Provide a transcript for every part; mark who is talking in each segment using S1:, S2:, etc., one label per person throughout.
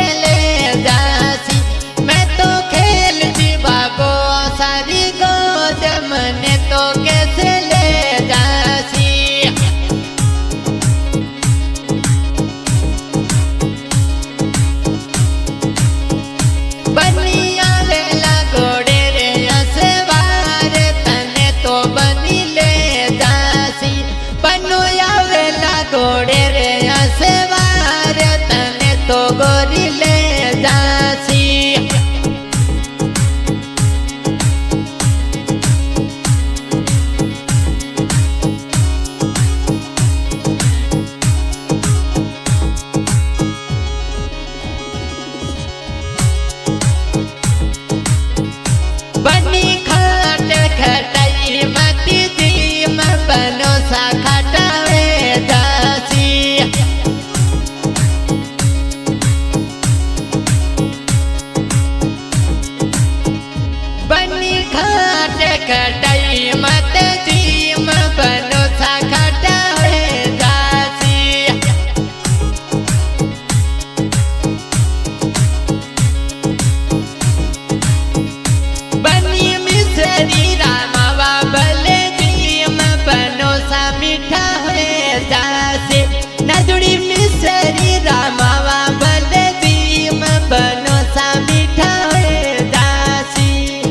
S1: ले जासी। मैं तो खेल जीवा को सारी गोद मने तो कैसे ले जासी। बनिया वेला घोड़े रे असवार तने तो बनी ले जासी। बनुया वेला घोड़े रे असवार तने तो गोरी ले जासी। बनी खाट खटाई मती दी मैं बनो सा खटावे जासी। बनी खाट खटाई मत दी मैं बनो सा खटावे जासी। बनी मिसरी रामावा भले दीम बनो सा मीठा है जासे। नजुड़ी मिसरी रामावा भले दीम बनो सा मीठा है जासी।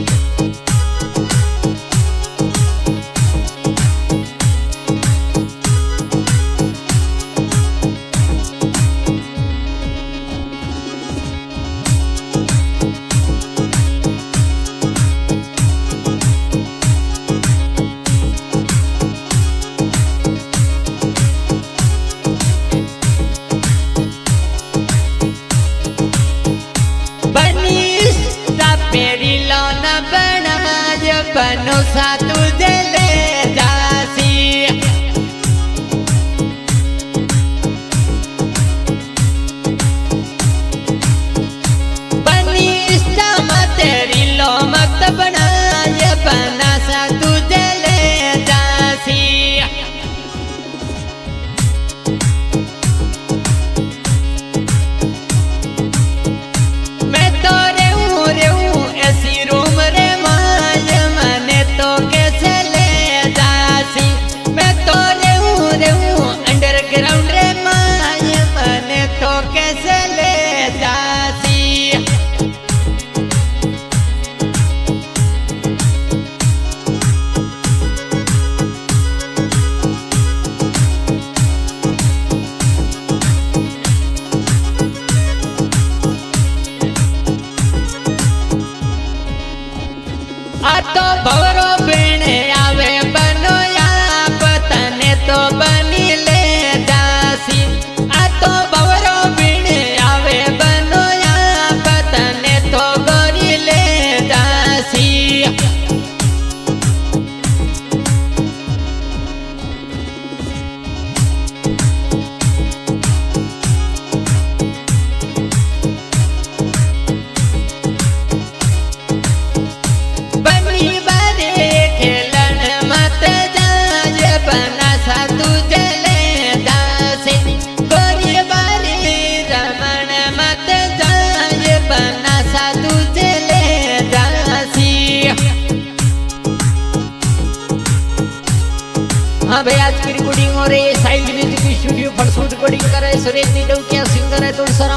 S1: पेरी लौना बना बनो सा तुझे ले जासी। बनी तेरी लो मत बना बना सा तुझे ले जासी। मैं तो रेऊ ऐसी रूम रे माय मने तो कैसे ले जासी। मैं तो रेऊ अंडरग्राउंड रे माय मने तो कैसे ले जासी। आ तो भवरो बीणे आवे बनो या पतने तो बनी ले जासी। आ तो भवरो बीणे आवे बनो या पतने तो गोरी ले जासी। बनी बारे खेलन मत जाए बना सा तुझे ले जासी। गोरी बारी रमन मत जाए बना सा तुझे ले जासी। हाँ भाई आज की रिकॉर्डिंग हो रही है साइड म्यूजिक स्टूडियो फलसूट रिकॉर्डिंग कर रहे सुरेश नीडव क्या सिंगर है तो सर